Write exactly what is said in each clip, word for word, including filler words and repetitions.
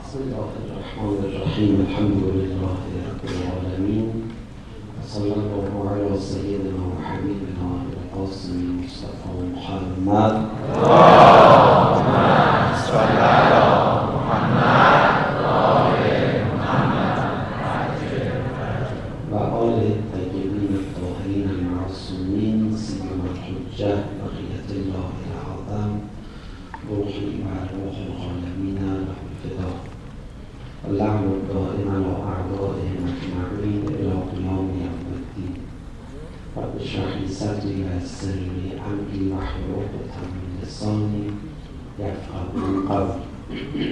بسم الله الرحمن الرحیم. الحمد لله رب العالمین و صلی الله علی سیدنا و حبیبنا القاسم مصطفی محمد. اللهم صل علی محمد و آل محمد و آل طیبین الطاهرین المعصومین سیما الحجة بقیة الله الاعظم روحی و ارواح العالمین له الفدا اللعن الدائم على أعدائهم أجمعين إلى قيام يوم الدين. رب اشرح لي صدري ويسر لي أمري واحلل عقدة من لساني يفقهوا قولي.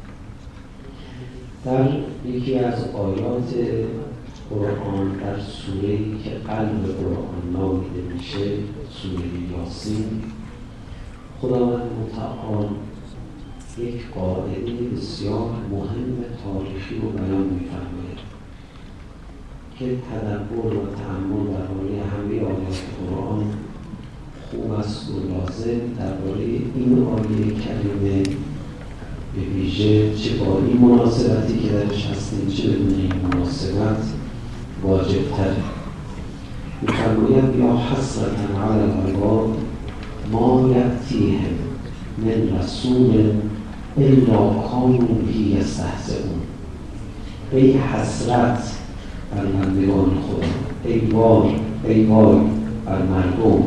در یکی از آیات قرآن در سوره‌ای که قلب قرآن نامیده میشه، سوره یاسین، خداوند متعال یک قاعده بسیار مهم تاریخی رو بیان می‌فرماید که تدبر و تأمل درباره همه آیات قرآن خوب است و لازم. درباره این آیه کریمه به ویژه چه با این مناسبتی که درش هستیم چه بدون این مناسبت واجب تره. می‌فرماید یا حسرة علی العباد ما یأتیهم من رسول الا کانوا به یستهزئون. ای حسرت بر بندگان خدا، ای وای ای وای بر مردم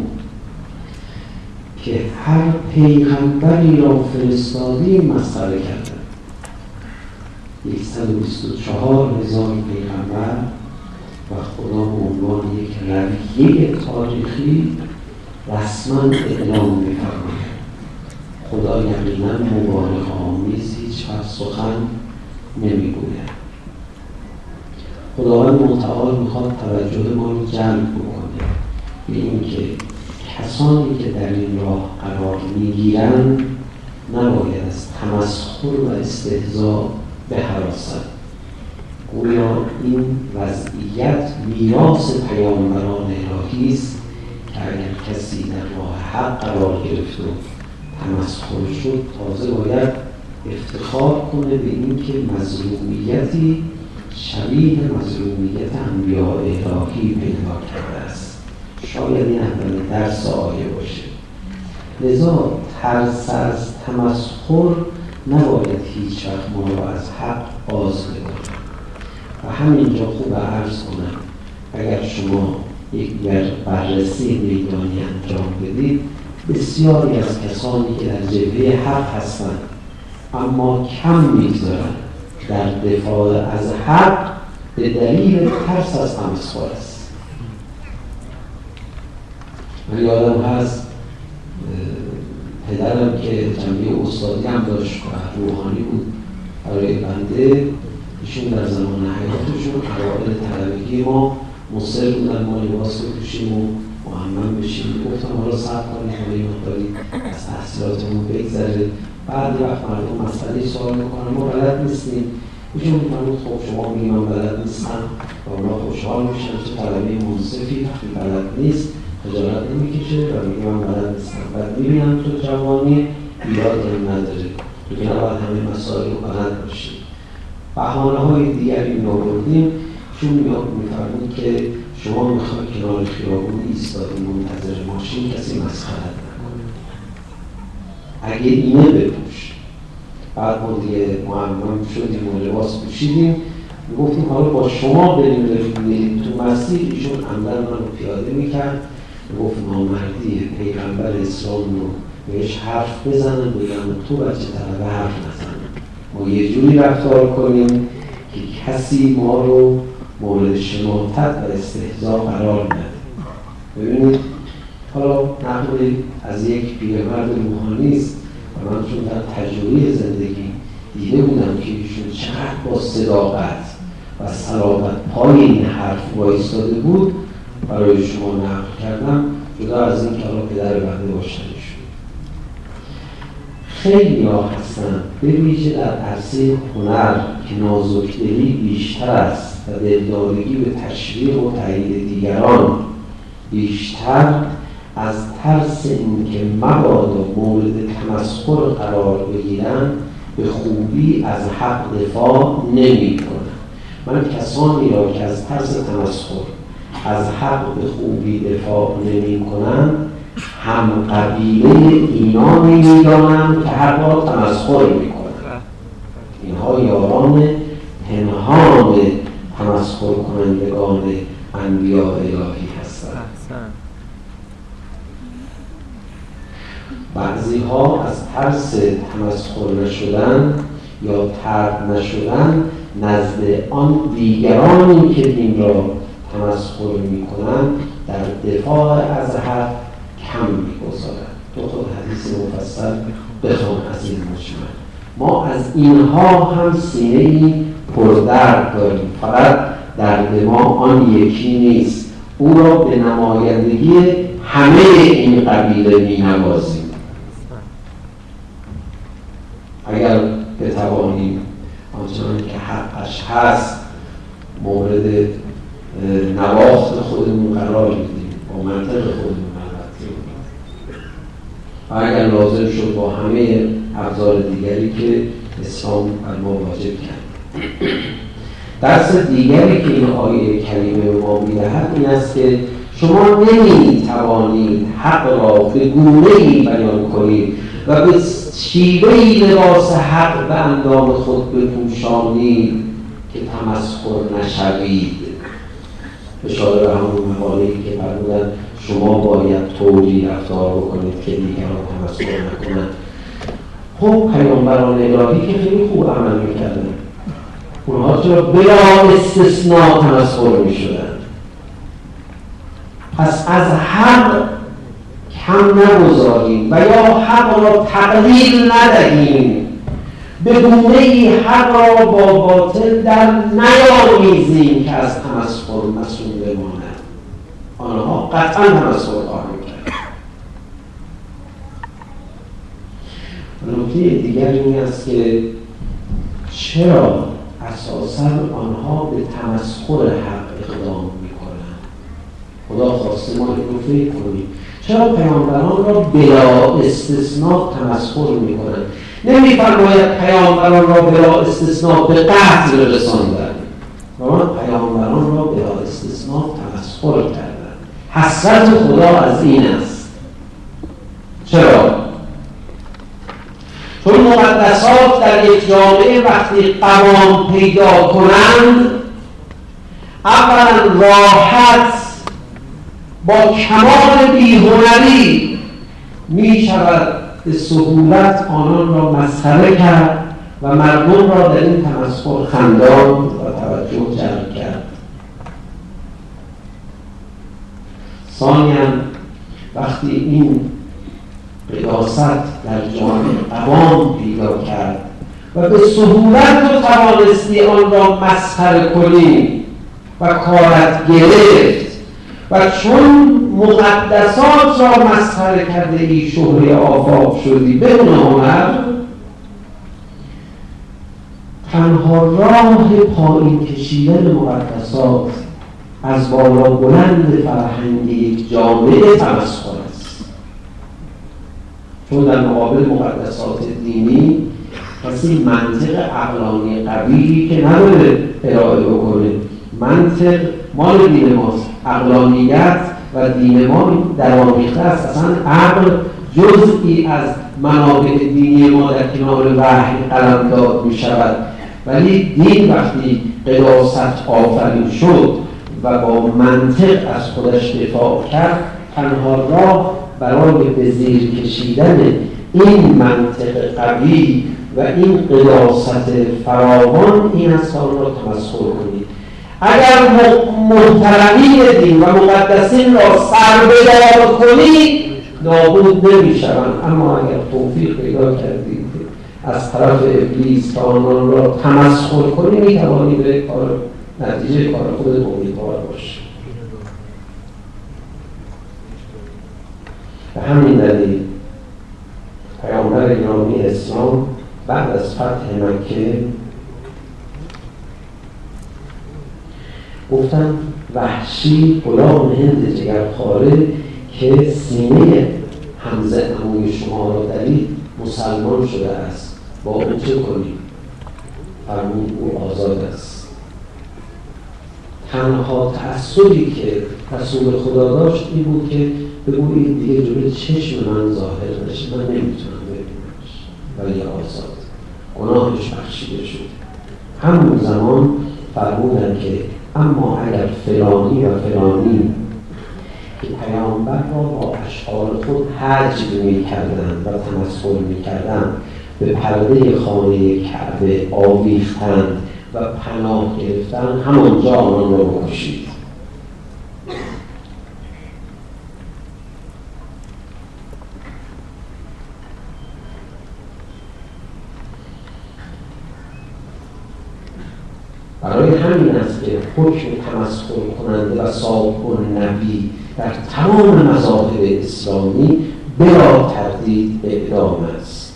که هر پیغمبری را فرستادی مسخره کردن. صد و بیست و چهار هزار پیغمبر و خدا به عنوان یک رویه تاریخی رسما اعلام می‌فرماید خدا یقینا مبالغه آمیز هیچ وقت سخن نمیگوید. خداوند متعال میخواد توجه ما رو جلب بکنه به اینکه کسانی که در این راه قرار میگیرن نباید از تمسخر و استهزاء بهراسند. گویا این وضعیت میراث پیامبران الهی است که اگر کسی در راه حق قرار گرفت و تمسخر شد تازه باید افتخار کنه به این که مظلومیتی شبیه مظلومیت انبیاء الهی پیدا کرده است. شاید این اولین درس آیه باشه. لذا ترس از تمسخر نباید هیچ وقت ما را از حق باز بداره. و همینجا خوب عرض کنم اگر شما یک بررسی میدانی انجام بدید، بسیاری از کسانی که در جبهه حق هستند اما کم میگذارند در دفاع از حق به دلیل ترس از تمسخر است. من یادم هست پدرم که جنبه استادی هم داشت و روحانی بود برای بنده، ایشون در زمان حیاتشون اوایل طلبگی ما مصر بودن ما لباس بپوشیم و معمم بشیم. گفتم حالا صبر کنید حالا یه مقداری از تحصیلاتمون بگذره، بعد وقت مردم مسئله سوال میکنن ما بلد نیستیم. ایشون میفرمود خب شما میگی من بلد نیستم و اونا خوشحال میشن چه طلبه منصفی وقتی بلد نیست خجالت نمیکشه و میگه من بلد نیستم. بعد میبینم تو جوانی ایراد هم نداره، تو که نباید همه مسائل رو بلد باشیم. بهانه های دیگری میآوردیم. چون میفرمود که شما میخواید کنار خیابون ایستادی منتظر ماشین کسی مسخرت نکنه، اگه اینه بپوش. بعد ما دیگه معمم شدیم و لباس پوشیدیم، گفتیم حالا با شما بریم بریم تو مسیر. ایشون عمدن من رو پیاده میکرد، گفت نامردی پیغمبر اسلام رو بهش حرف بزنن بگم تو بچه طلبه حرف نزن، ما یه جوری رفتار کنیم که کسی ما رو مورد شماتت و استهزاء قرار نده. ببینید حالا نقلی از یک پیرمرد روحانی است و من چون در تجربه زندگی دیده بودم که ایشون چقدر با صداقت و صلابت پای این حرف وایستاده بود برای شما نقل کردم، جدا از این که حالا پدر بنده باشن ایشون. خیلی ها هستن به ویژه در عرصه هنر که نازکدلی بیشتر است و دلدارگی به تشویق و تایید دیگران بیشتر، از ترس اینکه مبادا مورد تمسخر قرار بگیرن به خوبی از حق دفاع نمی کنند. من کسانی را که از ترس تمسخر از حق به خوبی دفاع نمی کنند هم قبیله اینا نمی دانند که حق را تمسخر می کنند. اینها یاران پنهان تمسخر کنندگان انبیاء الهی هستند. بعضی ها از ترس تمسخر نشدن یا طرد نشدن نزد آن دیگرانی که دین را تمسخر می کنند در دفاع از حق کم می گذارند. تو خود حدیث مفصل بخوان از این مجمل. ما از اینها هم سینه‌ای پردرد داریم، فقط درد ما آن یکی نیست. او را به نمایندگی همه این قبیله می نوازیم. اگر بتوانیم آنچنان که حقش هست مورد نواخت خودمون قرار بدیم، با منطق خودمون البته، و اگر لازم شد با همه ابزار دیگری که اسلام بر ما واجب کرد. درس دیگری که این آیه کریمه به ما می‌دهد این است که شما نمی‌توانید حق را به گونه‌ای بیان کنید و به شیوه‌ای لباس حق به اندام خود بپوشانید که تمسخر نشوید. اشاره به همون مقاله‌ای که فرمودند شما باید طوری رفتار بکنید که دیگران تمسخر نکنند. خب پیامبران الهی که خیلی خوب عمل می‌کردند، اونها چرا بلا استثناء تمسخر می‌شدند؟ پس از حق کم نگذاریم و یا حق را تقلیل ندهیم، به گونه‌ای حق را با باطل در نیامیزیم که از تمسخر مسئول بماند. آنها قطعا تمسخر خواهند کرد. نکته دیگر این است که چرا اساساً آنها به تمسخر حق اقدام می‌کنند؟ خدا خواسته ما این رو فکر کنیم. چرا پیامبران را بلا استثناء تمسخر می‌کنند؟ نمی‌فرماید پیامبران را بلا استثناء به قتل رساندند، اما پیامبران را بلا استثناء تمسخر کردند. حسرت خدا از این است. چرا؟ چون مقدسات در یک جامعه وقتی قوام پیدا کنند، اولا راحت با کمال بی‌هنری می شود به سهولت آنان را مسخره کرد و مردم را در این تمسخر خندان و توجه جلب کرد. ثانیاً وقتی این قداست در جامعه قوام پیدا کرد و به سهولت تو توانستی آن را مسخره کنی و کارت گرفت و چون مقدسات را مسخره کرده ای شهره آفاق شدی بدون هنر، تنها راه پایین کشیدن مقدسات از بالا بلند فرهنگ یک جامعه تمسخر است. چون در مقابل مقدسات دینی کسی منطق عقلانی قوی که نداره ارائه بکنه. منطق مال دین ماست، عقلانیت و دین ما در آمیخته است. اصلا عقل جزئی از منابع دینی ما در کنار وحی قلمداد می شود، ولی دین وقتی قداست آفرین شد و با منطق از خودش دفاع کرد، تنها راه برای به زیر کشیدن این منطق قوی و این قداست فراوان این است آن را تمسخر کنید. اگر محترمین دین و مقدسین را سربدار کنید نابود نمی شوند، اما اگر توفیق پیدا کردید از طرف ابلیس تا آنان را تمسخر کنید می توانید به کار نتیجه کار خود امیدوار باشید. به همین دلیل پیامبر گرامی اسلام بعد از فتح مکه گفتن وحشی غلام هند جگرخواره که سینه حمزه عموی شما را درید مسلمان شده است. با اون چه کنیم؟ فرمود او آزاد است. تنها تأثیری که رسول خدا داشت این بود که بگو این دیگه جلوی چشم من ظاهر نشه، من نمیتونم ببینمش، ولی آزاد، گناهش بخشیده شد. همون زمان فرمودن که اما اگر فلانی و فلانی که پیامبر را با اشعار خود هجو می‌کردند و تمسخر می‌کردند به پرده خانه کعبه آویختند و پناه گرفتند، همانجا آنان را بکشید. برای همین است که حکم تمسخر کننده و ساب النبی در تمام مذاهب اسلامی بلا تردید اعدام است.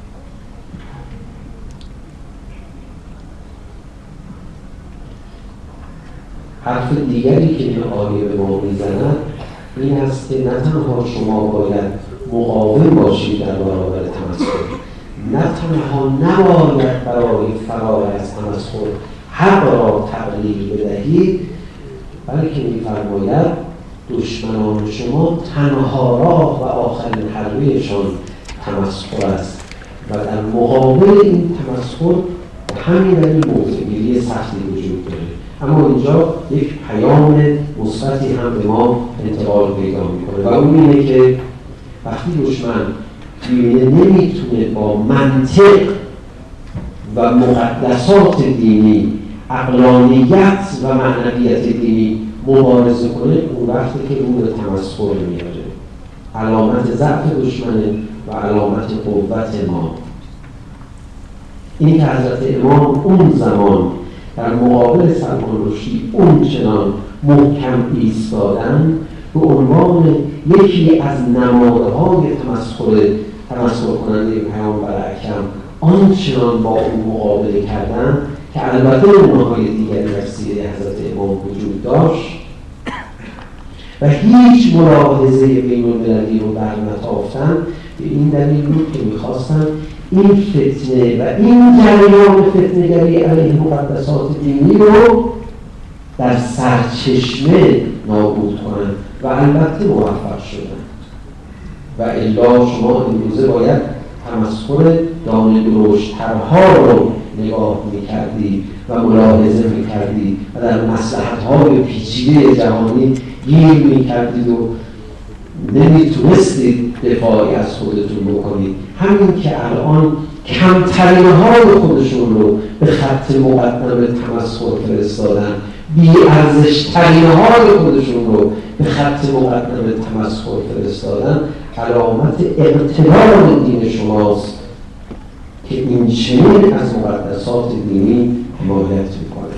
حرف دیگری که این آیه به ما میزند این است که نه تنها شما باید مقاوم باشید در برابر تمسخر، نه تنها نباید برای فرار از تمسخر حق را تقلیل بدهید، بلکه می‌فرماید دشمنان شما تنها راه و آخرین حربهشان تمسخر است و در مقابل این تمسخر همین دلیل موضع‌گیری سختی وجود داره. اما اینجا یک پیام مثبتی هم به ما انتقال پیدا می‌کنه و اون اینه که وقتی دشمن دیگه نمیتونه با منطق و مقدسات دینی، عقلانیت و معنویت دینی مبارزه کنه، اون وقتی که رو به تمسخر میاره. علامت ضعف دشمنه و علامت قوت ما. این که حضرت امام اون زمان در مقابل سلمان رشدی اون چنان محکم ایستادن به عنوان یکی از نمادهای تمسخر تمسخر کننده پیامبر اکرم آنچنان با اون مقابله کردن که البته نمونه‌های دیگری در سیره حضرت امام وجود داشت و هیچ ملاحظه بین‌المللی رو برنتافتن، به این دلیل بود که می‌خواستن این فتنه و این جریان فتنه‌گری علیه مقدسات دینی رو در سرچشمه نابود کنند و البته موفق شدن. و الا شما امروزه باید تمسخر دانه درشت‌ترها رو نگاه می‌کردی و ملاحظه می‌کردی و در مصلحت‌های پیچیده جهانی گیر می‌کردید و نمی‌تونستید دفاعی از خودتون بکنید. همین که الان کمترین‌های خودشون رو به خط مقدم تمسخر فرستادن، بی‌ارزش‌ترین‌های خودشون رو به خط مقدم تمسخر فرستادن، علامت اقتدار دین شماست که این چنین از مقدسات دینی حمایت میکنه.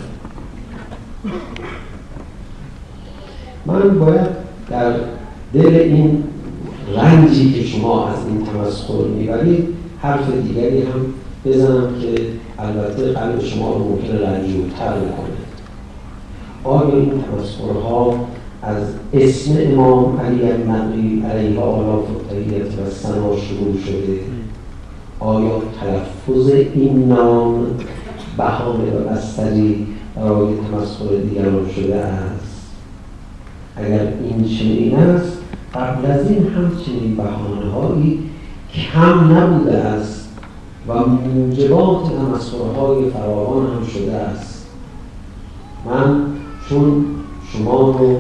من باید در دل این رنجی که شما از این تمسخر میبرید حرف دیگری هم بزنم که البته قلب شما رو ممکنه رنجورتر بکنه. آیا این تمسخرها از اسم امام علی المقی علیه آلاف الطیبه و ثنا شروع شده؟ آیا تلفظ این نام بهانه و بستری برای تمسخر دیگران شده است؟ اگر این چنین است، قبل از این هم چنین بهانه‌هایی کم نبوده است و موجبات تمسخرهای فراوان هم شده است. من چون شما رو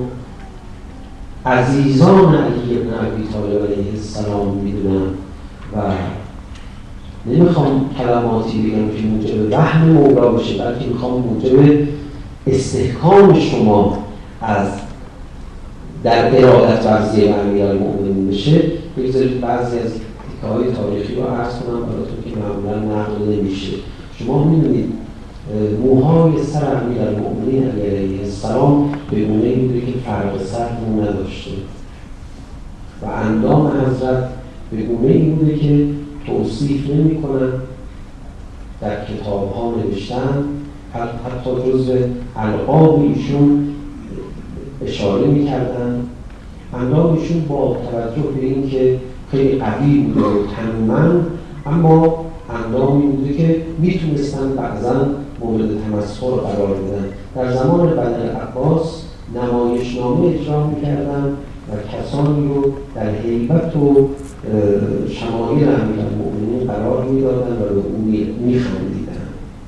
عزیزان علی بن ابی طالب علیه السلام میدونم و نمیخوام کلماتی بگم که موجب وهم مولا بشه، بلکه میخوام موجب استحکام شما از در ارادت ورزی امیرالمؤمنین بشه. بگذارید بعضی از تیکه‌های تاریخی رو عرض کنم براتون که معمولا نقل نمیشه. شما میدونید موهای سر امیرالمؤمنین علیه السلام به گونه‌ای بوده که فرق سر مو نداشته و اندام حضرت به گونه‌ای بوده که توصیف نمی کنن، در کتاب ها نوشتن، حتی جزء القاب ایشون اشاره می کردن. اندام ایشون با توجه به این که خیلی قوی بوده و تنومند، اما اقدامی بوده که میتونستن بعضا مورد تمسخر قرار بدن. در زمان بنی عباس نمایشنامه اجرا میکردن و کسانی رو در هیبت و شمایل امیرالمؤمنین قرار میدادن و به او میخندیدن.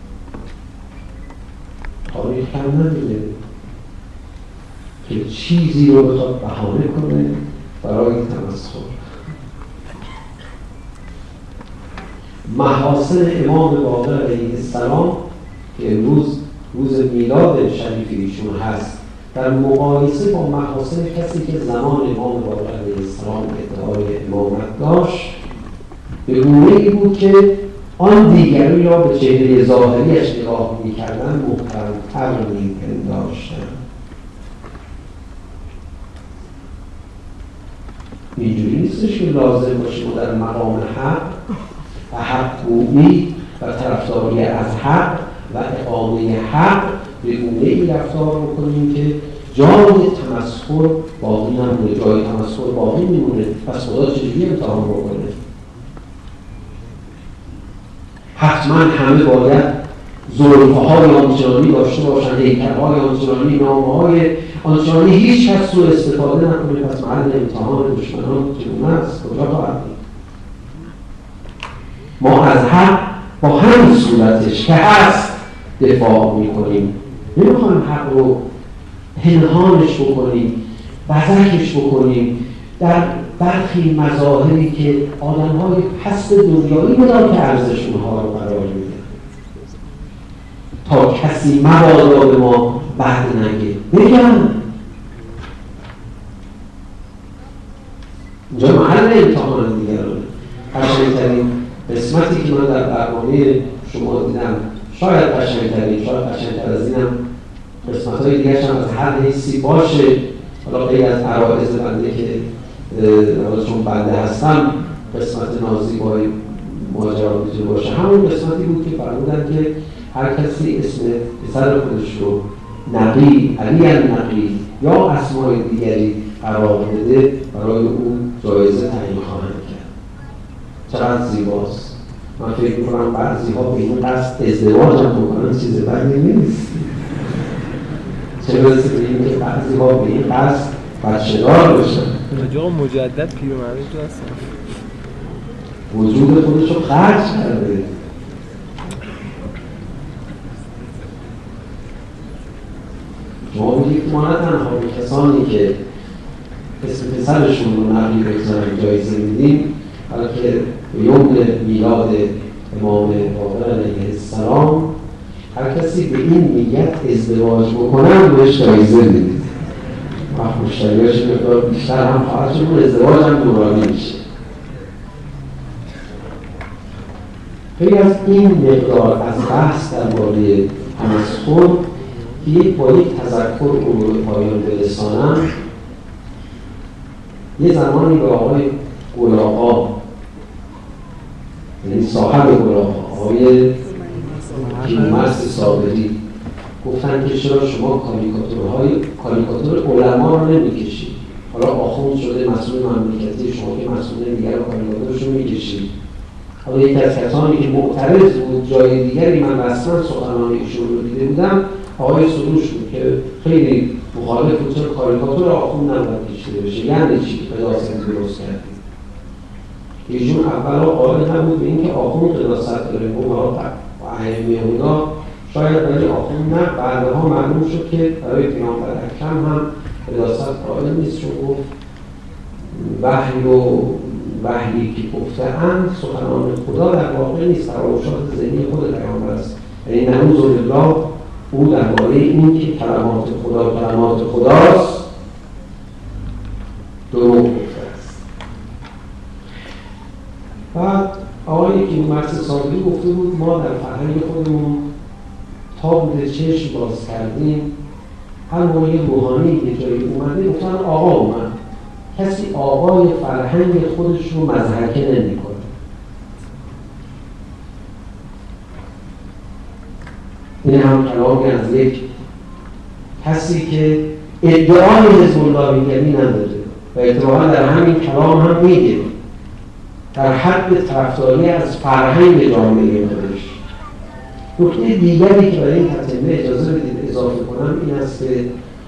تاریخ کم ندیده که چیزی رو بخواد بهانه کنه برای تمسخر. محاسن امام باقر علیه السلام که امروز روز میلاد شریف ایشون هست، در مقایسه با محاسن کسی که زمان امام باقر علیه السلام ادعای امامت داشت، به گونه‌ای بود که آن دیگری را به چهره ظاهریش نگاه می‌کردن محترم‌تر می‌پنداشتند. اینجوری نیستش که لازم باشه ما در مقام حق و حق‌گویی و طرفداری از حق و اقامه حق به گونه‌ای رفتار بکنیم که جای تمسخر باقی نمونه. جای تمسخر باقی میمونه، پس خدا چجوری امتحان بکنه؟ حتما همه باید زلفه‌های آنچنانی داشته باشند، هیکل‌های آنچنانی، نامه‌های آنچنانی، هیچ کس رو استفاده نکنه. پس محل امتحان دشمنان چگونه است؟ کجا خواهد بود؟ ما از حق با همین صورتش که هست دفاع میکنیم. نمیخوایم حق رو پنهانش بکنیم، بزکش بکنیم در برخی مظاهری که آدم‌های پست دنیایی بدان که ارزش اونها رو قرار میده تا کسی مبادا به ما بد نگه. بگم اینجا محل امتحان دیگرانه. قشنگترین قسمتی که من در برنامه شما دیدم، شاید قشنگترین، شاید قشنگتر از اینم قسمت‌های دیگرش هم از هر حیثی باشه، حالا غیر از عرایض بنده که چون بنده هستم قسمت نازیبای ماجرا میتونه باشه، همون قسمتی بود که فرمودن که هر کسی اسم پسر خودش رو نقی، علی النقی یا اسمای دیگری قرار بده، برای اون جایزه تعیین خواهند کرد. چقدر زیباست. من فکر میکنم بعضی ها به این قصد ازدواج هم بکنن چیز بدی نیست. چه برسه به این که بعضی ها به این قصد بچه‌دار بشن. جا مجدد پیرمرد تو هستن، وجود خودش رو خرج کرده. شما بگید ما نه تنها به کسانی که اسم پسرشون رو نقلی بگذارن جایزه میدیم، بلکه به یوم میلاد امام باقر علیه السلام هر کسی به این نیت ازدواج بکنن بهش جایزه میدید. وقت مشتریاش مقدار بیشتر هم خواهد شد، اون ازدواج هم دورانی میشه. خیلی از این مقدار از بحث درباره تمسخر که یک با یک تذکر رو به پایان برسانم، یه زمانی به آقای گلاغا، یعنی صاحب گلاغا، آقای کیومرث صابری، گفتن که چرا شما کاریکاتورهای کاریکاتور علما رو نمی‌کشید؟ حالا آخوند شده مسئول مملکتی، شما که مسئول دیگر کاریکاتورش رو می‌کشید. حالا یکی از کسانی که معترض بود، جای دیگری من رسما سخنان ایشون رو دیده بودم، آقای سروش بود که خیلی مخالف بود چرا کاریکاتور آخوند نباید کشیده بشه. یعنی چی قداست درست کردید؟ ایشون اولا قائل نبود به اینکه آخوند قداست داره، و ائمه هدا شاید برای آخوند نه، بعدها معلوم شد که برای پیامبر اکرم هم قداست قائل نیست، چون گفت وحی و وحیی که گفته‌اند سخنان خدا در واقع نیست، تراوشات ذهنی خود پیامبر است. یعنی نعوذ بالله او درباره این که کلمات خدا کلمات خداست دروغ گفته است. بعد آقای کیومرث صابری گفته بود ما در فرهنگ خودمون تا بوده چشم باز کردیم، هر موقع یه روحانی یه جایی اومده گفتن آقا اومد. کسی آقای فرهنگ خودش رو مضحکه نمی کنه. این هم کلامی از یک کسی که ادعای حزب اللهیگری نداره و اتفاقا در همین کلام هم میگه در حد طرفداری از فرهنگ جامعه خودش. نکته دیگری که برای این تتمه اجازه بدید اضافه کنم این است که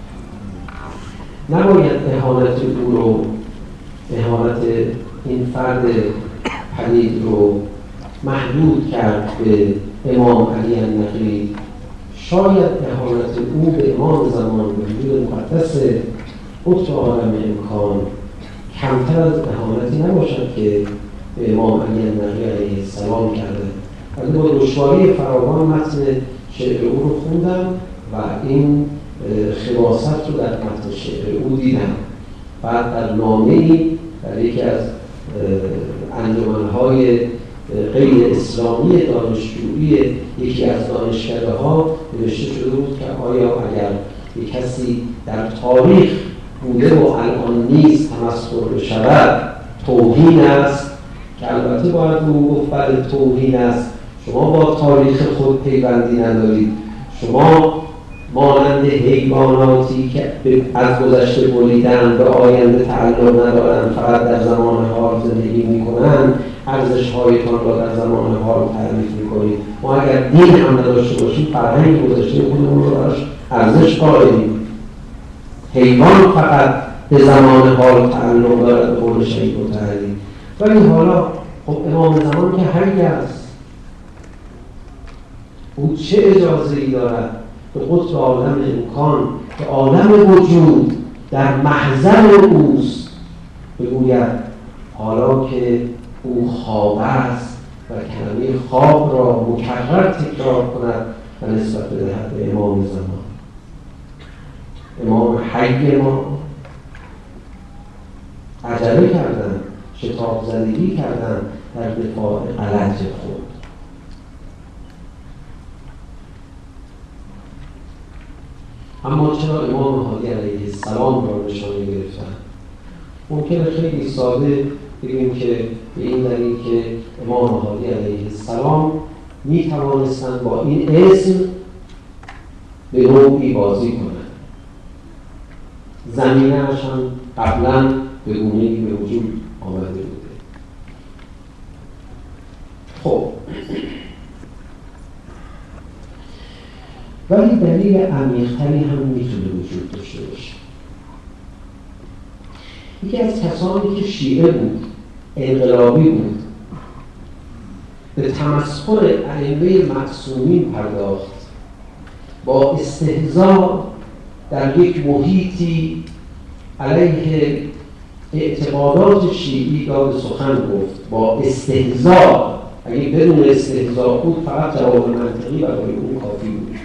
نباید اهانت او رو، اهانت این فرد پلید رو محدود کرد به امام علی النقی. شاید اهانت او به امام زمان، به وجود مقدس قطب عالم امکان کمتر از اهانتی نباشد که به امام علی النقی علیه السلام کرده. ولی با دشواری فراوان متن شعر او رو خوندم و این خلاصت رو در متن شعر او دیدم. بعد در نامه‌ای در یکی از انجمن‌های غیر اسلامی دانشجویی یکی از دانشکده‌ها نوشته شده بود که آیا اگر یک کسی در تاریخ بوده و الان نیست تمسخر بشود توهین است، که البته باید رو گفت بله توهین است، شما با تاریخ خود پیوندی ندارید، شما مانند حیواناتی که از گذشته بریدن به آینده تعلق ندارن، فقط در زمان حال زندگی میکنن، ارزش‌هایتان را در زمان حال تعریف میکنید. ما اگر دین هم نداشته باشیم فرهنگ گذشته خودمون رو براش ارزش قائلیم. حیوان فقط به زمان حال تعلق دارد به قول شیخ مطهری. ولی حالا خب امام زمان که حی است، او چه اجازه‌ای دارد به قطب عالم امکان که عالم وجود در محضر اوست بگوید حالا که او خواب است و کلمه خواب را مکرر تکرار کند و نسبت بدهد به امام زمان، امام حی ما. عجله کردن، شتاب زدگی کردن در دفاع غلط خود. اما چرا امام هادی علیه السلام را نشانه گرفتن؟ ممکنه خیلی ساده بگیم که به این دلیل که امام هادی علیه السلام می توانستند با این اسم به نوعی بازی کنند. زمینه‌اش هم قبلا به گونه‌ای به وجود آمده بوده. خب ولی دلیل عمیق‌تری هم میتونه وجود داشته باشه. یکی از کسانی که شیعه بود، انقلابی بود، به تمسخر ائمه معصومین پرداخت، با استهزاء در یک محیطی علیه اعتقادات شیعی داد سخن گفت. با استهزاء، اگه بدون استهزاء بود فقط جواب منطقی برای اون کافی بود.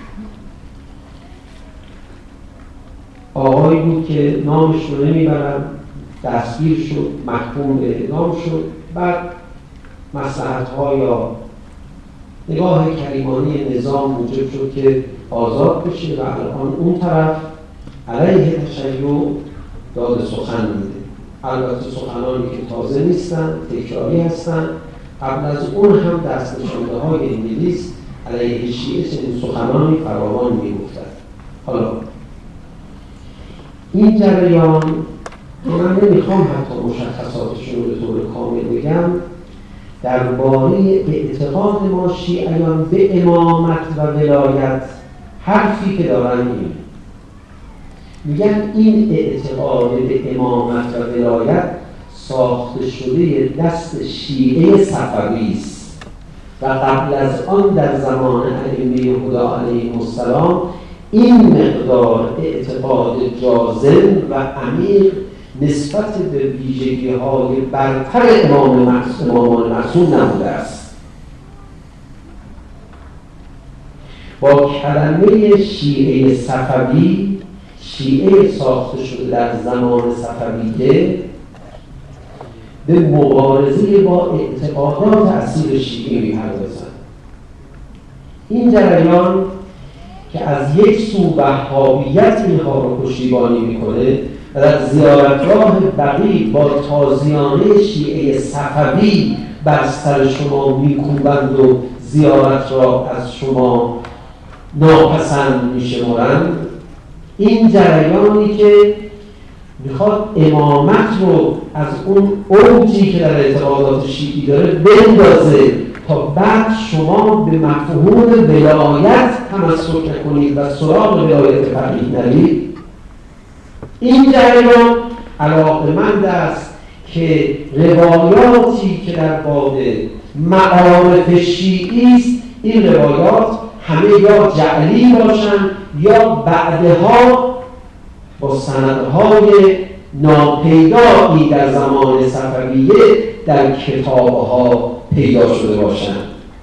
آقایی بود که نامش رو نمیبرم، دستگیر شد، محکوم به اعدام شد، بعد مصلحت‌ها یا نگاه کریمانی نظام موجب شد که آزاد بشه و الان اون طرف علیه تشیع داد سخن میده. البته سخنانی که تازه نیستن، تکراری هستن. قبل از اون هم دست نشانده های انگلیس علیه شیعه چنین سخنانی فراوان میگفتند. حالا این جریان که من نمیخوام حتی مشخصاتشون رو به طور کامل بگم، درباره اعتقاد ما شیعیان به امامت و ولایت حرفی که دارن این میگن این اعتقاد به امامت و ولایت ساخته شده دست شیعه صفوی است و قبل از آن در زمان ائمه هدا علیهم السلام این مقدار اعتقاد جازم و عمیق نسبت به ویژگی‌های برتر امام معصوم امامان معصوم نبوده است. با کلمه شیعه صفوی، شیعه ساخته شده در زمان صفویه، به مبارزه با اعتقادات اصیل شیعه می‌پردازند. این جریان که از یک سو وهابیت اینها رو پشتیبانی میکنه و در زیارتگاه بقیع با تازیانه شیعه صفوی بر سر شما میکوبند و زیارت را از شما ناپسند میشمرند. این جریانی که میخواد امامت رو از اون اوجی که در اعتقادات شیعی داره بندازه تا بعد شما به مفهوم ولایت تمسک نکنید و سراغ ولایت فقیه نرید. این جریان علاقه‌مند است که روایاتی که در باب معارف شیعی است، این روایات همه یا جعلی باشند یا بعدها با سندهای ناپیدایی در زمان صفویه در کتابها پیدا شده باشند.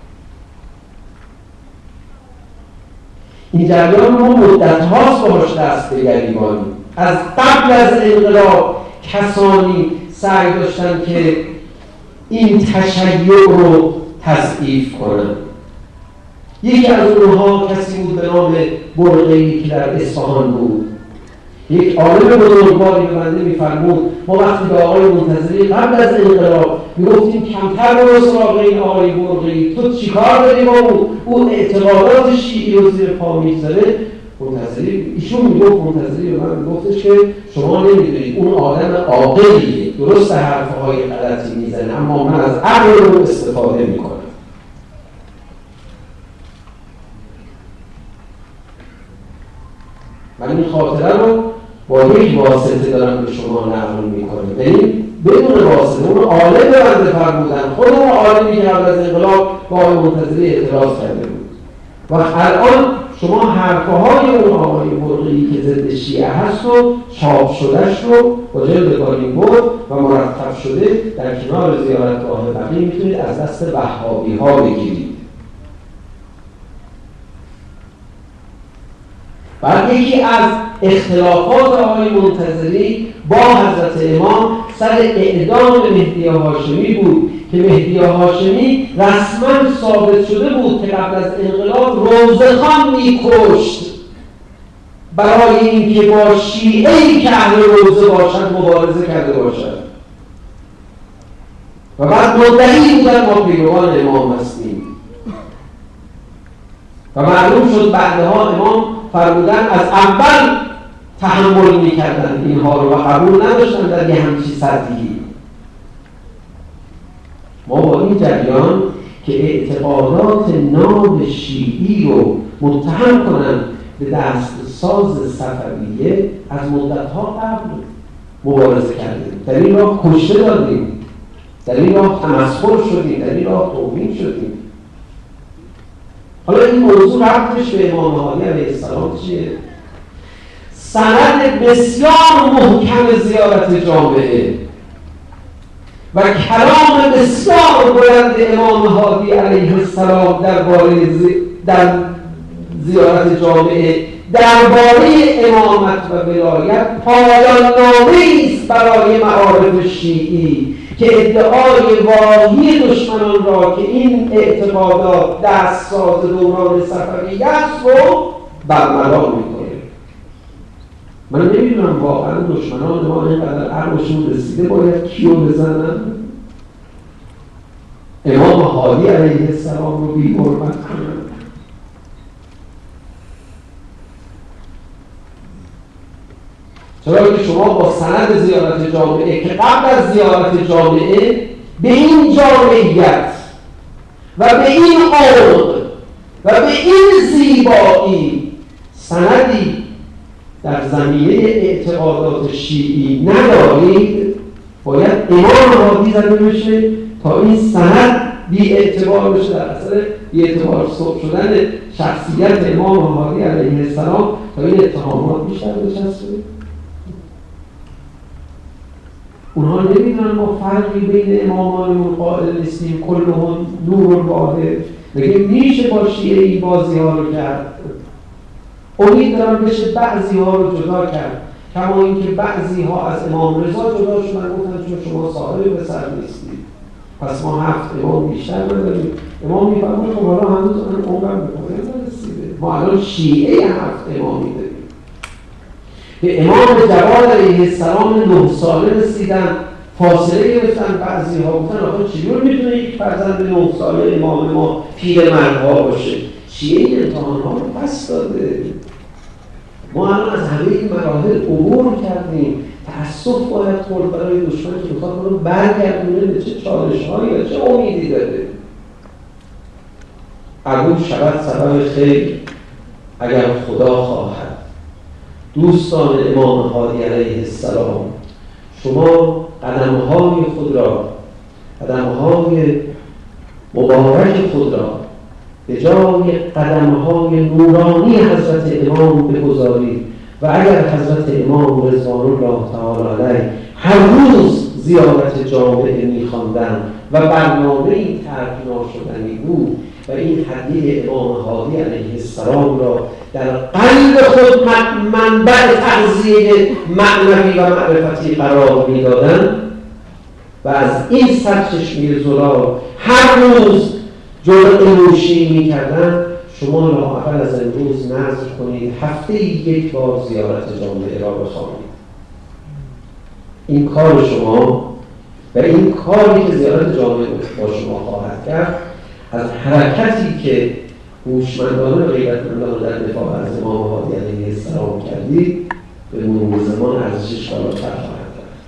این جریان ما مدت هاست باش دست به گریبانیم. از قبل از انقلاب کسانی سعی داشتن که این تشیع رو تضعیف کنند. یکی از اونها کسی بود به نام برقی‌ای که در اصفهان بود. یک عالم بزرگواری به بنده می‌فرمود ما وقتی به آقای منتظری قبل از انقلاب می‌گفتیم کمتر برو سراغ این آقای برقی‌ای، تو چیکار داری با او؟ او اعتقادات شیعی رو زیر پا می‌گذاره. منتظری ایشون میگفت، منتظری به من میگفتش که شما نمیدونید اون آدم عاقلیه، درست حرف‌های غلطی میزنه اما من از عقل رو استفاده میکنم. من این خاطره رو با یک واسطه دارم به شما نقل میکنم، یعنی بدون واسطه. اون عالم بنده فرمودن، خود اون عالمی که قبل از انقلاب با آقای منتظری اعتراض کرده بود و الان شما حرفهای اون آقای برقی‌ای که ضد شیعه هست و چاپ شدهش رو با جلد کارین بود و مرتب شده در کنار زیارتگاه بقیع میتونید از دست وهابی ها بگیرید. بعد یکی از اختلافات آقای منتظری با حضرت امام سر اعدام مهدی هاشمی بود که مهدی هاشمی رسما ثابت شده بود که قبل از انقلاب روزخان می‌کشت برای اینکه با شیعه‌ای که اهل روزه باشد مبارزه کرده باشد و بعد مدعی بودن ما پیروان امام هستیم و معلوم شد بعدها امام فرمودن از اول تحمل می‌کردن اینها رو و قبول نداشتن در یه همچین سطحی. ما با این جریان که اعتقادات ناب شیعی رو متهم کنن به دستساز صفویه از مدت‌ها قبل مبارزه کردیم، در این راه کشته دادیم، در این راه تمسخر شدیم، در این راه توهین شدیم. حالا این موضوع ربطش به امام هادی علیه السلام چیه؟ سند بسیار محکم زیارت جامعه و کلام بسیار بلند امام هادی علیه السلام درباره زی... در زیارت جامعه درباره امامت و ولایت پایان نامه‌ای است برای معارف شیعی که ادعای واهی دشمنان را که این اعتقادات دستساز دوران صفویه است رو برملا میکنه. من نمیدونم واقعا دشمنان ما اینقدر عقلشون رسیده باید کیو بزنن؟ امام هادی علیه السلام رو بی حرمت کنن؟ چرا که شما با سند زیارت جامعه که قبل از زیارت جامعه به این جامعیت و به این عمق و به این زیبایی سندی در زمینه اعتقادات شیعی ندارید، باید امام هادی زده بشه تا این سند بی اعتبار بشه، در اثر بی اعتبار شدن شخصیت امام هادی علیه السلام تا این اتهامات بیشتر بچسبه. اونها نمیدونن ما فرقی بین امامانمون قائل نیستیم، کلهم نور واحد. بگه میشه با شیعه‌ای بازی ها رو کرد، امید دارم بشه بعضی ها رو جدا کرد، کما اینکه بعضی ها از امام رضا جدا شدن، گفتن چون شما صاحب پسر نیستید پس ما هفت امام بیشتر نداریم. امام میفرماید خب حالا هنوز اون عمرم میکنه نرسیده، ما الان شیعه هفت امامی داریم. به امام جواد علیه السلام نه ساله رسیدن، فاصله گرفتن، بعضی ها گفتن آخه چجور میتونه یک فرزند نه ساله امام ما پیرمردها باشه؟ شیعه این امتحان ها رو پس داده. ما الان از همه این مراحل عبور کردیم. تأسف باید خورد برای دشمن که میخواد ما رو برگردونه به چه چالش‌هایی یا چه امیدی داره. عبور شود سبب خیر اگر خدا خواهد. دوستان امام هادی علیه السلام، شما قدم‌های خود را، قدم‌های مبارک خود را به جای قدم‌های نورانی حضرت امام بگذارید و اگر حضرت امام رضوان الله تعالی علیه هر روز زیارت جامعه می‌خواندند و برنامه‌ای طرح ناشدنی بود و این هدیه امام هادی علیه السلام را در قلب خود منبع تغذیه معنوی و معرفتی قرار می‌دادند و از این سرچشمه زلال هر روز جرعه نوشی می‌کردند، شما لااقل از امروز نذر کنید هفته یک بار زیارت جامعه را بخوانید. این کار شما و این کاری که زیارت جامعه با شما خواهد کرد از حرکتی که هوشمندانه و غیرتمندانه در دفاع از امام هادی علیه السلام کردید به مرور زمان ارزشش بالاتر خواهد کرد.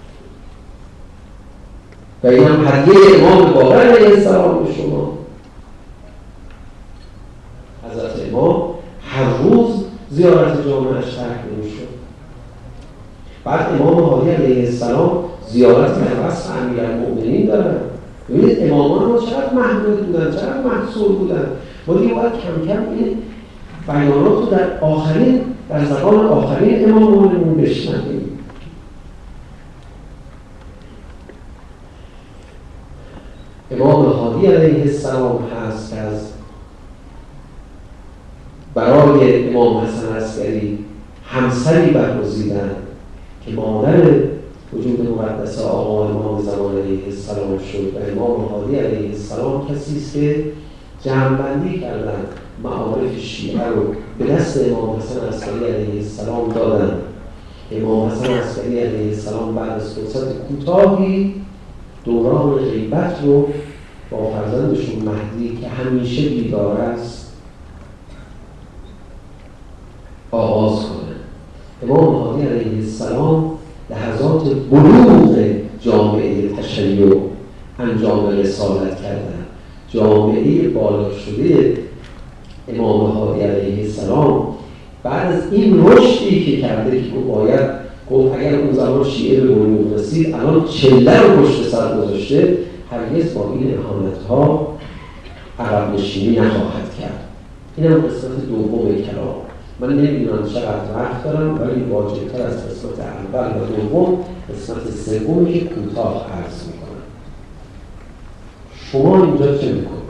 و این هم هدیه امام باقر علیه السلام به شما. حضرت امام هر روز زیارت جامعه‌اش ترک نمی‌شد. بعد امام هادی علیه السلام زیارت در وصف امیرالمؤمنین دارن. ببینید امامان ما چقدر محدود بودن، چقدر محصور بودن. ما دیگه باید کم کم این بیانات رو در آخرین در زبان آخرین امامانمون بشنویم. امام هادی علیه السلام هست که از برای امام حسن عسکری همسری برگزیدند که مادر وجود مقدس آقا امام زمان علیه السلام شد و امام هادی علیه السلام کسی است که جمع‌بندی کردند، معارف شیعه رو به دست امام حسن عسکری علیه السلام دادند. امام حسن عسکری علیه السلام بعد از فرصت کوتاهی دوران غیبت رو با فرزندشون مهدی که همیشه بیدار است آغاز کنند. امام هادی علیه السلام لحظات بلوغ جامعه تشیع انجام رسالت کردند. جامعه بالا شده امام هادی علیه السلام بعد از این رشدی که کرده که باید گفت اگر اون زمان شیعه به بلوغ رسید الان چله رو پشت سر گذاشته، هرگز با این اهانت‌ها عقب نشینی نخواهد کرد. این هم قسمت دوم کلام. من نمیدونم چقدر وقت دارم ولی واجب‌تر از قسمت اول و دوم قسمت سومی که کوتاه عرض میکنم. شما اینجا چه میکنید؟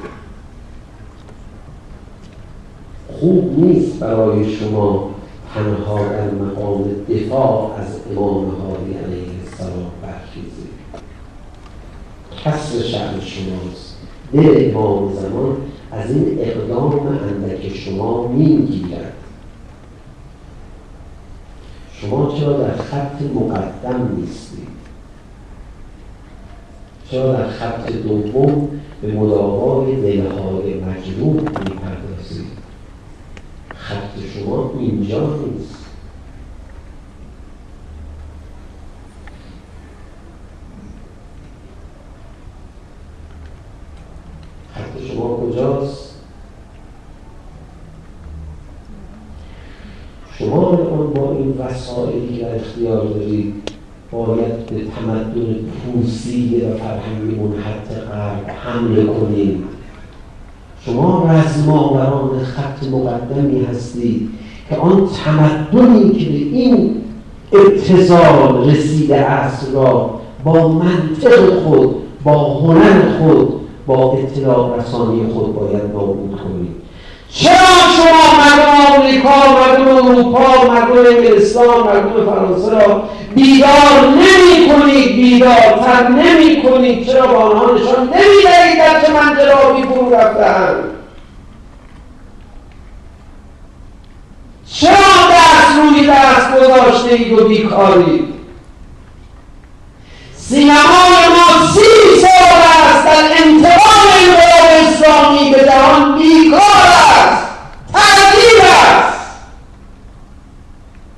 خوب نیست برای شما تنها در مقام دفاع از امام هادی علیه السلام برخیزید. کسر شأن شماست. دل امام زمان از این اقدام اندک شما میگیرد. شما چرا در خط مقدم نیستید؟ چرا در خط دوم به مداوای دلهای مجروح میپردازید؟ خط شما اینجا نیست. خط شما کجاست؟ شما الان با این وسائلی که در اختیار دارید باید به تمدن پوسیده و فرهنگی منحط غرب حمله کنید. شما رزماوران خط مقدمی هستید که آن تمدنی که به این ابتذال رسیده است را با منطق خود، با هنر خود، با اطلاع رسانی خود باید نابود کنید. چرا شما مردم آمریکا، مردم اروپا، مردم انگلستان، مردم فرانسه را بیدار نمی کنید، بیدارتر نمی کنید؟ چرا با آنها نشان نمی دهید در چه منجلابی فرو رفتند؟ چرا دست روی دست گذاشته اید و بیکارید؟ سینمای ما سی سال است در انتقال انقلاب اسلامی به جهان بیکار است، تعجیب است.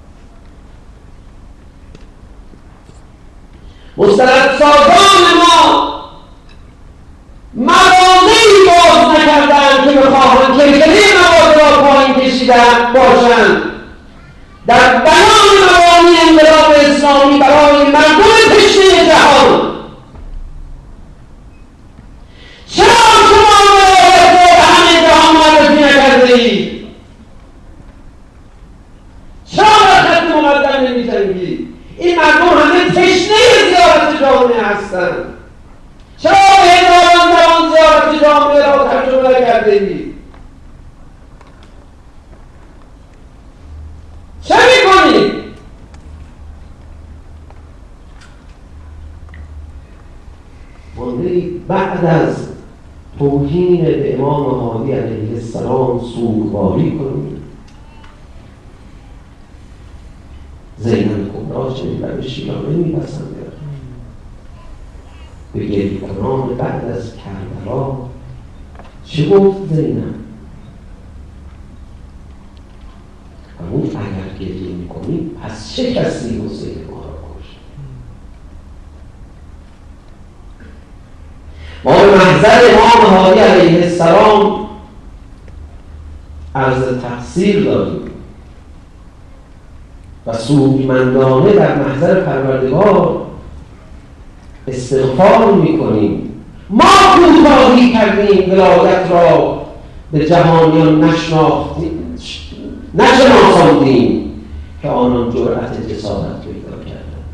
مستندسازان ما موانعی باز نکردند که بخواهند کلکلی مواد را پایین کشیدن باشند. در بیان موانع انقلاب اسلامی برای مردم تشنه جهان، چرا شما موارد را به همه جهان معرفی نکرده اید؟ چرا در خط مقدم نمی‌جنگید؟ این مردم همه تشنه زیارت جامعه هستند. چرا به هزاران زبان زیارت جامعه را ترجمه نکرده اید؟ چه میکنید؟ مانده بعد از توهین به امام هادی علیه السلام سوگواری کنید. زینب کبرا چنین روشی را نمی‌پسندد. به گریه کنان بعد از کربلا چه گفت زینب؟ اون اگر گریه میکنیم پس چه کسی حسین ما را کشت؟ ما به محضر امام هادی علیه السلام عرض تقصیر داریم و سودمندانه در محضر پروردگار استغفار میکنیم. ما کوتاهی کردیم، ولایت را به جهانیان نشناختیم نشناساندیم که آنان جرأت جسارت پیدا کردند.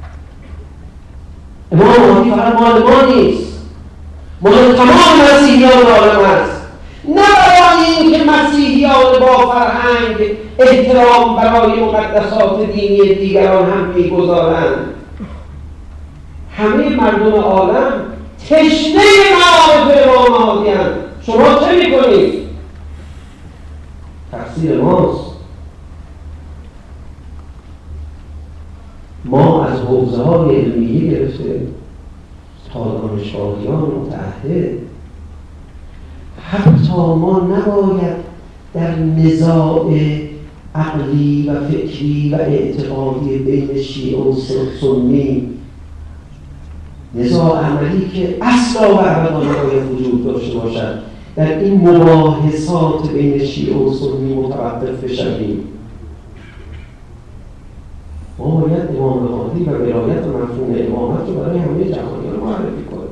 امام هادی فقط مال ما نیست، مال تمام مسیحیان عالم است. نه برای اینکه مسیحیان با فرهنگ احترام برای مقدسات دینی دیگران هم میگذارند. همه مردم عالم تشنه معارف امام هادی اند. شما چه میکنید؟ تقصیر ماست. ما از حوزه های علمیه گرفته تا دانشگاهیان متعهد، حتی ما نباید در نزاع عقلی و فکری و اعتقادی بین شیعه و سنی، نزاع عملی که اصلا و ابدا نباید وجود داشته باشد، در این مباحثات بین شیعه و سنی متوقف بشویم. ما باید امام هادی و ولایت و مفهوم امامت رو برای همه جهانیان معرفی کنیم.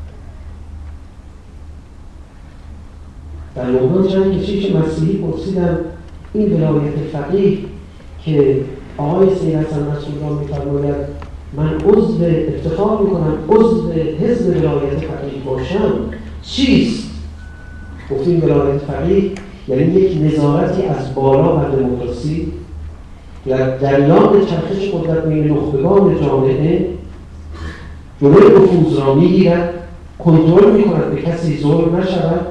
در لبنان چند کشیش مسیحی پرسیدم این ولایت فقیه که آقای سید حسن نصرالله می‌فرماید من عضو افتخار میکنم عضو حزب ولایت فقیه باشم چیست؟ گفتیم ولایت فقیه یعنی یک نظارتی از بالا بر دموکراسی در جریان چرخش قدرت بین نخبگان جامعه جلوی نفوذ را میگیرد، کنترل میکند به کسی ظلم نشود.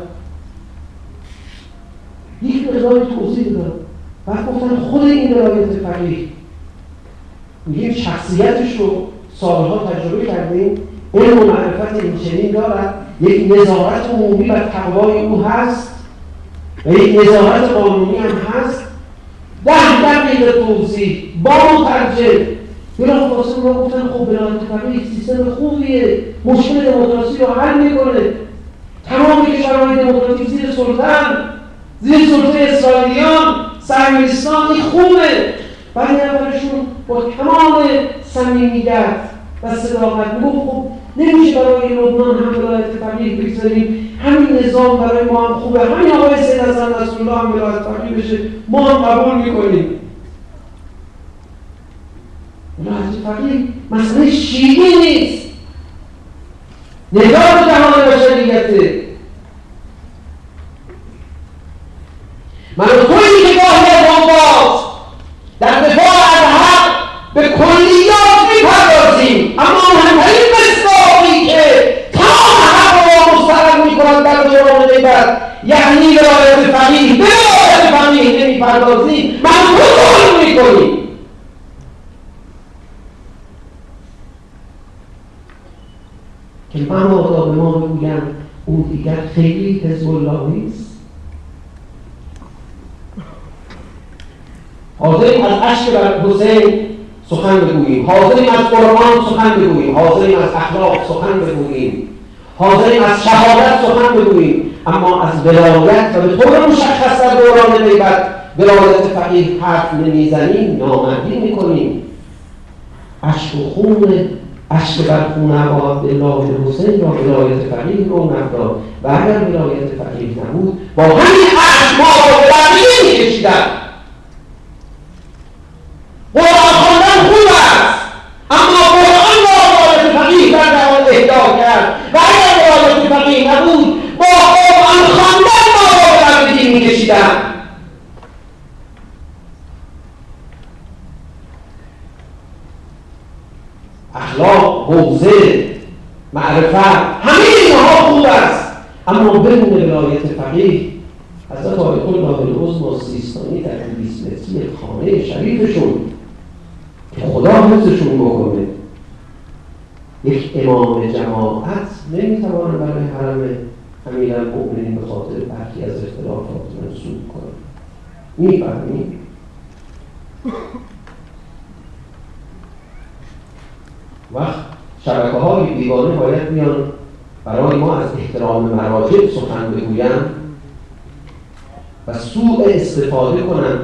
یک مقداری توضیح دادم. بعد گفتن خود این ولایت فقیه میگیم شخصیتش رو سالها تجربه کردیم، علم و معرفت این چنین دارد، یک نظارت عمومی بر تقوای او هست و یک نظارت قانونی هم هست. ده دقیقه توضیح با مترجم بلا فاصله را گفتن خب ولایت فقیه سیستم خوبیه، مشکل دموکراسی رو حل میکنه، تمام کشورهای دموکراتیک زیر سلطان زیر سلطه اسرائیلیان صهیونیستان این خوبه. ولی اولشون با تمام صمیمیت و صداقت میگفت خب نمیشه برای لبنان هم ولایت فقیه بگذاریم، همین نظام برای ما هم خوبه، همین آقای سید حسن نصرالله هم ولایت فقیه بشه ما هم قبول میکنیم. ولایت فقیه مسئله شیعی نیست، نگاه جهان بشریته. من تویی که گاهی از آن باز در دفاع از حق به کلیات میپردازیم، اما مهمترین مصداقی که تمام حق را مستقر میکند در دوران غیبت یعنی ولایت فقیه، به ولایت فقیه نمیپردازیم، من کنترل میکنیم. که من آقا به ما بگویم اون دیگر خیلی حزب الله نیست. حاضریم از اشک بر حسین سخن بگوییم، حاضریم از قرآن سخن بگوییم، حاضریم از اخلاق سخن بگوییم، حاضریم از شهادت سخن بگوییم، اما از ولایت و به طور مشخص در دوران غیبت ولایت فقیه حرف نمیزنیم، نامردی میکنیم. اشک و خون اشک بر خون عبدالله حسین را ولایت فقیه رونق داد و اگر ولایت فقیه نبود با همین اشک ما را به بقیه میکشیدن. قرآن خواندن خوب است، اما قرآن را ولایت فقیه در جهان اهدا کرد و اگر ولایت فقیه نبود با قرآن خواندن ما را به بقیه میکشیدن. اخلاق، حوزه، معرفت، همه اینها خوب است، اما بدون ولایت فقیه حضرت آیت الله العظمی سیستانی در دویست متری خانه شریفشون که خدا حفظشون بکنه، یک امام جماعت نمیتوانه برای حرم امیرالمؤمنین به خاطر برخی از اختلافات منسوب کنه. میفهمید؟ وقت شبکه های بیگانه باید بیان برای ما از احترام مراجع سخن بگویند و سوء استفاده کنند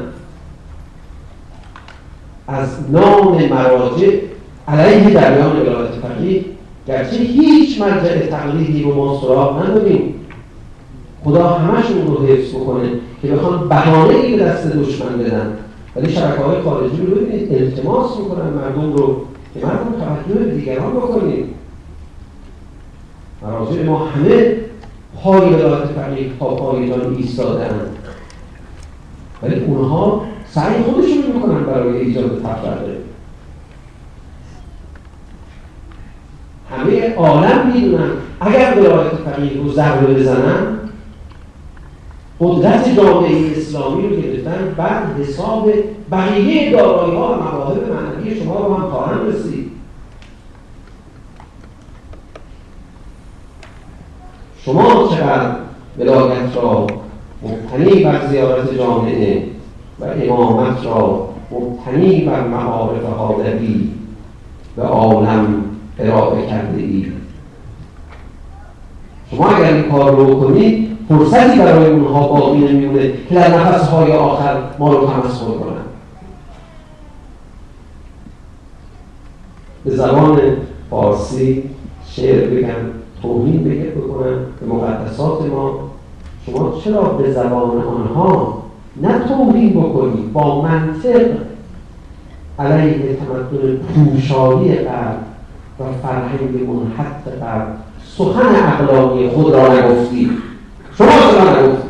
از نام مراجع علیه جریان ولایت فقیه، گرچه هیچ مرجع تقلیدی رو ما سراغ نداریم. خدا همشون رو حفظ بکنه که بخوان بهانه‌ای به دست دشمن بدن، ولی شبکه‌های خارجی رو ببینید التماس میکنن مردم رو که مردم توجه به دیگران بکنید. مراجع ما همه پای ولایت فقیه تا پای جان ایستاده‌اند، ولی اونها سعی خودشون میکنن برای ایجاد تفرقه. همه عالم میدونن اگر ولایت فقیه رو ضربه بزنن قدرت جامعه اسلامی رو گرفتن، بعد حساب بقیه دارایی‌ها و مواهب معنوی شما رو هم خواهند رسید. شما چقدر ولایت را مبتنی بر زیارت جامعه و امامت را مبتنی بر معارف حاضری به عالم ارائه کرده اید. شما اگر این کار رو کنید فرصتی برای اونها باقی نمیمونه که در نفسهای آخر ما رو تمسخر کنن. به زبان فارسی شعر بگن، توهین بگه بکنن به مقدسات ما. شما چرا به زبان آنها نه توهین بکنید، با منطق علیه تمدن پوشالی غرب و فرهنگ منحط غرب سخن عقلانی خود را نگفتید؟ شما چرا نگفتید؟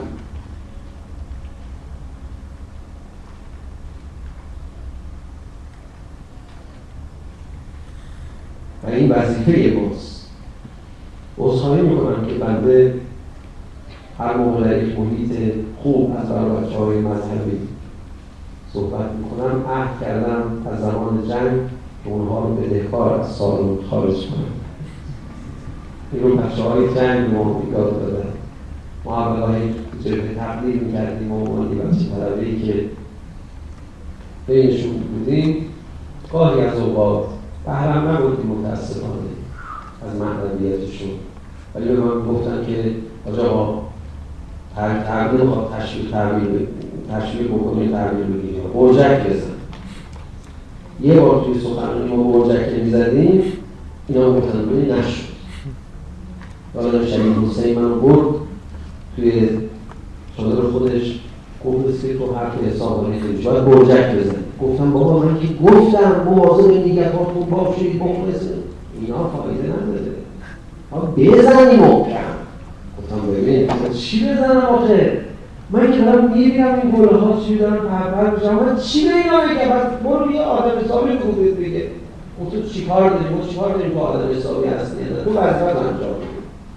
و این وظیفه ماست. عذرخواهی میکنم که بنده هر موقع در یک محیط خوب از برای بچه‌های مذهبی صحبت میکنم عهد کردم از زمان جنگ که اونها رو بدهکار از سالن خارج کنم. این رو بچه‌های جنگ ما یاد دادن. ما اولای جبهه تقدیر میکردیم و عنوانی بچه طلبه‌ای که بینشون بودیم گاهی از اوقات بهرم نبودیم متاسفانه از معنویتشون، ولی به من گفتن که آجا تغییر خواهد تشویق تشویق بکنید، تغییر بگیرید، برجک بزن. یه بار توی سخنرانی ما برجک میزدیم اینا گفتن ببین نشد. یادم شهید حسین منو برد توی چادر خودش گفت که تو حرف حساب کنید باید برجک بزن. گفتم بابا من که گفتم مواظب نیتاتون باشید مخلص، اینا فایده نداره، ها بزنی محکم. گفتم ببین چی بزنم آخه؟ من که دارم میبینم این گله ها چی دارم پرپر میشم، من چی به اینا بگم؟ بس برو یه آدم حسابی کنید بگه تو چی کار داری؟ ما چی کار داریم با آدم حسابی هستی؟ تو وظیفت انجام بده.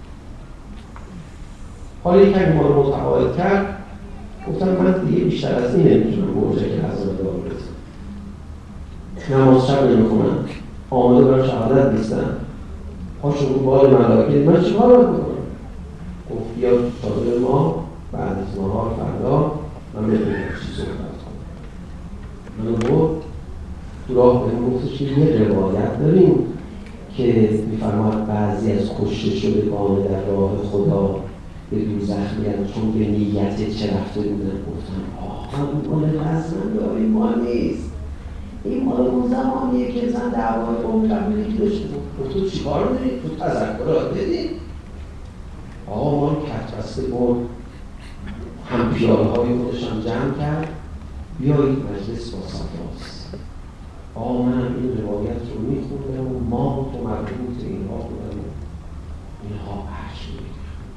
حالا یک کمی ما رو متقاعد کرد. گفتم من دیگه بیشتر از این نمیتونم برجه که حضرت دار بزن. نماز شب نمیخونم، آماده برای شهادت نیستم، پاشو رو بال ملائکه، من چی کار باید بکنم؟ گفت بیا چادر ما بعد از نهار فردا من ببینم چی صحبت کنم. منو برد تو راه بهم گفتش که یه روایت داریم که میفرماد بعضی از کشته شدگان در راه خدا به دوزخ میرن چون به نیت چه رفته بودن. گفتم آقا این مال رزمنده، این مال نیست، این مال اون زمانیه که زن دعوای قوم قبیلگی داشته بود. تو چی کار داری؟ تو تذکرات بدی؟ آقا ما رو کت بسته برد، هم پیاله های خودش هم جمع کرد، بیایید مجلس با صفاست. آقا من این روایت رو میخوندم و ما تو مربوط اینها بودم و اینها عرش میدیم.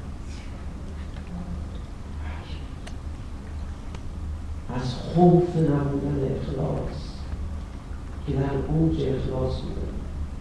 از خوف نبودن اخلاص که در اوج اخلاص بودن.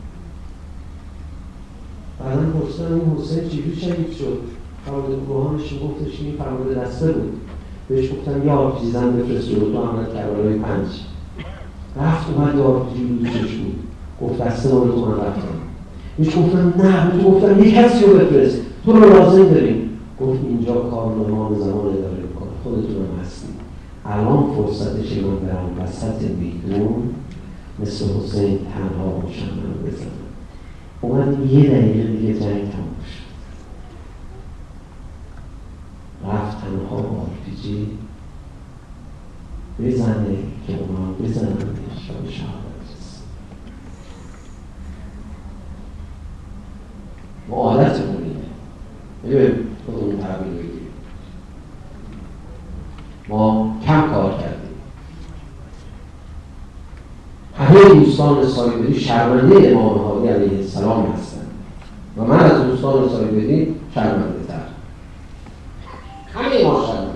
بعدا پرسیدم این حسین چجوری شهید شد؟ فرمانده گروهانش گفتش این فرمانده دسته بود. بهش گفتم یه آرپیجی زن بفرست جلو تو عملت کربلای پنج. رفت اومد یه آرپیجی رو دوشش بود. گفت دسته مال تو من رفتم. بهش گفتم نه، بهش گفتم یک کسی رو بفرست، تو رو لازم داریم. گفت اینجا کارنامه زمان اداره میکنه، خودتون هم هستیم. الان فرصتشه من برم وسط میدون مثل حسین تنها باشم من بزنم. اومد یه دقیقه دیگه جنگ تموم شد. رفت تنها با آرپیجی بزنه که اونا بزنن شب شهادت رسید. ما عادتمون اینه، ببین خودمون تحویل بگیریم. ما کم کار کردیم. همه دوستان سایبری شرمنده امام هادی علیه السلام هستند و من از دوستان سایبری شرمنده تر. همه ما شرمنده.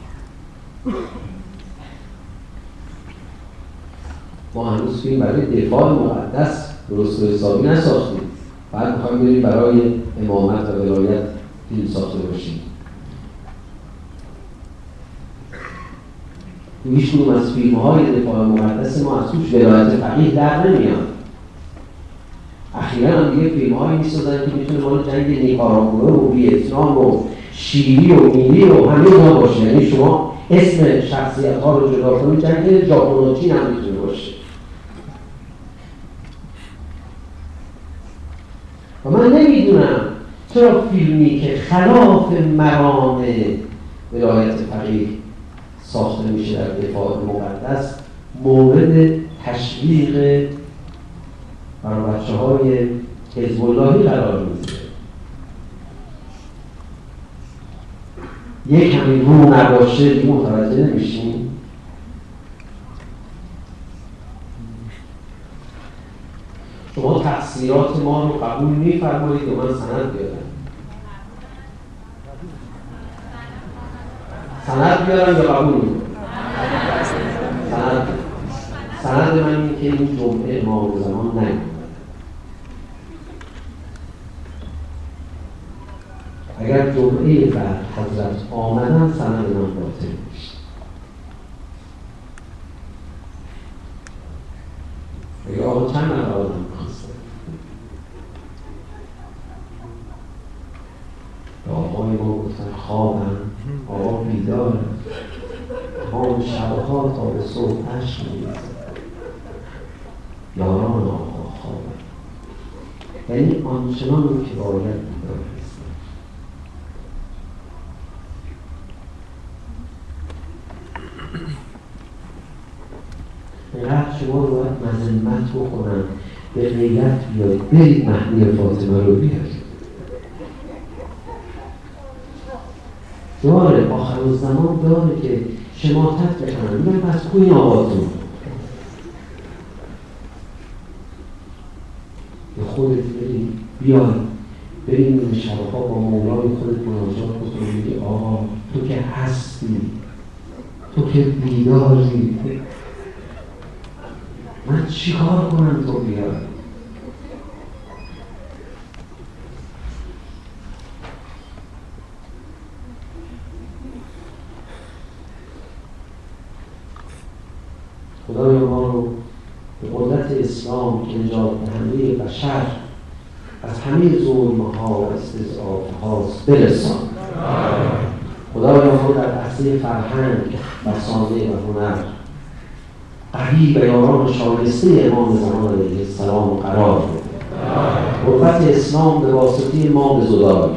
ما هنوز فیلم برای دفاع مقدس درست و حسابی نساختیم. بعد میخوایم بریم برای امامت و ولایت فیلم ساخته باشیم. هیچ کدوم از فیلم های دفاع مقدس ما از توش ولایت فقیه در نمیاد. اخیرا هم دیگه فیلم هایی میسازن که میتونه مال جنگ نیکاراگوئه و ویتنام و شیلی و میلی و همه اینا باشه. یعنی شما اسم شخصیت ها رو جدا کنید، جنگ ژاپن و چین هم میتونه باشه. و من نمیدونم چرا فیلمی که خلاف مرام ولایت فقیه ساخته میشه در دفاع مقدس مورد تشویق برای بچه های حزب اللهی قرار میگیره. یک کمی رو نباشه دیگه متوجه نمیشیم. شما تقصیرات ما رو قبول میفرمایید و من سند بیارم. سند بیارم یا قبول میکنم؟ سند سند من اینه که این جمعه امام زمان نمید. اگر جمعه بعد حضرت آمدن سند من باطل میشه. اگر آقا چند نفر آدم میخواسته آقای ما گفتن خوابم، آقا بیداره، تمام شبها تا به صبح عشق میریزه، یاران آقا خوابم. یعنی آنچنان که باید بیدار هستن. اینقدر شما رو باید مذمت بکنن، به غیرت بیایید، برید مهدی فاطمه رو بیارید. داره آخر الزمان داره که شماتت بکنن، میگن پس کوین آقاتون به خودت برید بیایید، برید این شبها با مولای خودت مناجات بکنید، میگی آقا تو که هستی، تو که بیداری، من چی کار کنم تو بیاری؟ خدای ما رو به قدرت اسلام که نجات دهنده بشر از همه ظلم‌ها و استضعاف‌هاست برسان. خدای ما رو در عرصه فرهنگ و سانه و هنر قوی و یاران شایسته امام زمان علیه السلام قرار بده. قوت اسلام به واسطه ما به زدایی،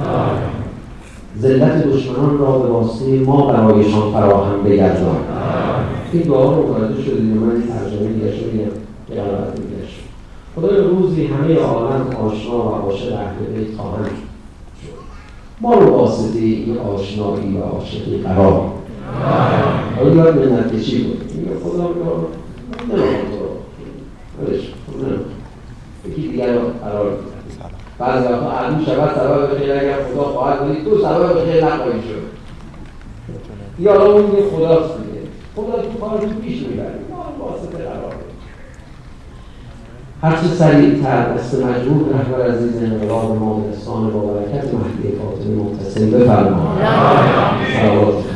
ذلت دشمنان را به واسطه ما برایشان فراهم بگردان. این دعا رو متوجه شدید؟ من این ترجمه دیگه شدیم که قرارت میگه شد. خدای روزی همه عالم آشنا و عاشق اهل بیت خواهند شد. ما رو واسطه این آشنایی و عاشقی قرار حالا باید منت کشی بود. میگه خدا رو نمیخوام تو رو ولش کن، نمیخوام یکی دیگر رو قرار بده. بعضی وقتا عدو شود سبب خیر، اگر خدا خواهد کنید تو سبب خیر نخواهی شد. یا حالا اون میگه خداست میگه خدا تو کار رو پیش میبرید، ما رو واسطه قرار بده. هرچه سریعتر دست مجموع رهبر عزیز انقلاب ما به دستان با برکت مهدی فاطمی متصل بفرمایید.